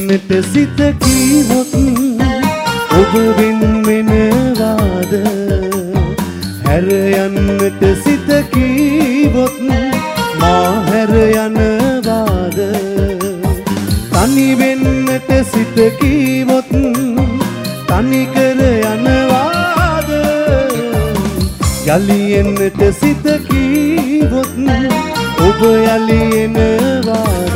වෙන්නට සිත කීවොත් ඔබ වෙනවාද හැර යන්නට සිත කීවොත් මා හැර යනවාද තනි වෙන්නට සිත කීවොත් තනි කර යනවාද යලි එන්නට සිත කීවොත් ඔබ යලි එනවාද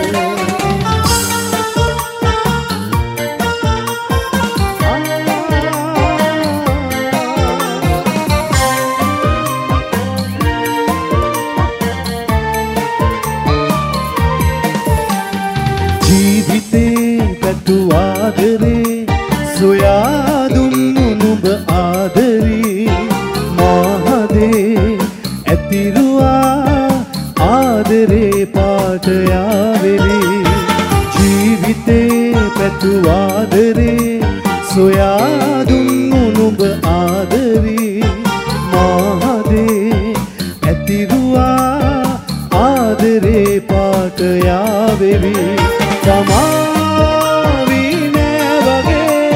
ජීවිතේ පැතු ආදරේ සොයා දුන්නු නුඹ ආදරේ මාහදේ ඇතිරුවා ආදරේ පාට යාවෙලි ජීවිතේ පැතු ආදරේ සොයා දුන්නු නුඹ ආදරේ මාහදේ ඇතිරුවා ආදරේ පාට යාවෙලි සමාවී නෑ වගේ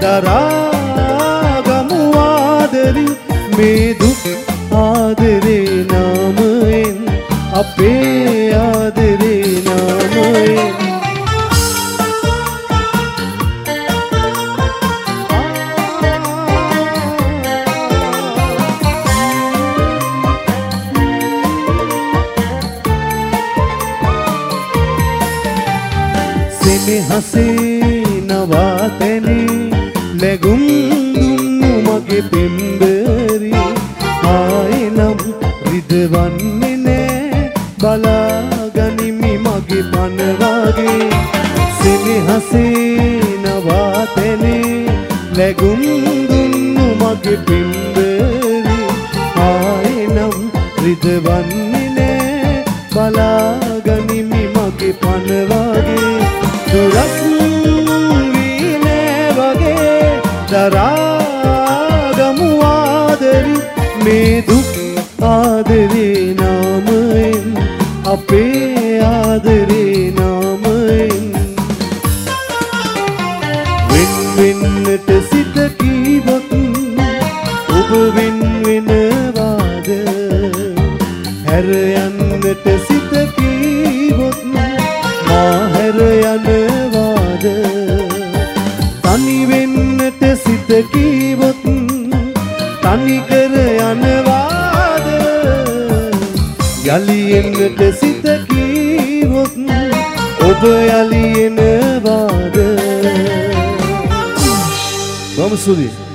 දරාගමු ආදරි මේ දුක් ආදරේ නාමයෙන් අපේ ආදරේ නාමයෙන් සෙනෙහසේ නවාතැනේ ලැගුම් දුන්නු මගේ පෙම්බරි ආයෙනම් රිදවන්නේ නෑ බලාගනිමි මගේ පන වගේ සෙනෙහසේ නවාතැනේ ලැගුම් දුන්නු මගේ පෙම්බරි ආයෙනම් රිදවන්නේ නෑ බලාගනිමි මගේ පන වගේ දුරස් වී නෑ වගේ දරාගමු ආදරි මේ දුක් ආදරේ නාමයෙන් අපේ ආදරේ නාමයෙන් වෙන් වෙන්නට සිත කීවොත් ඔබ වෙන් වෙනවාද හැර යන්නට සිත කීවොත් මා හැර යනවාද තනි වෙන්නට සිත කීවොත් තනි කර යනවාද යලි එන්නට සිත කීවොත් ඔබ යලි එනවාද. Vamos subir.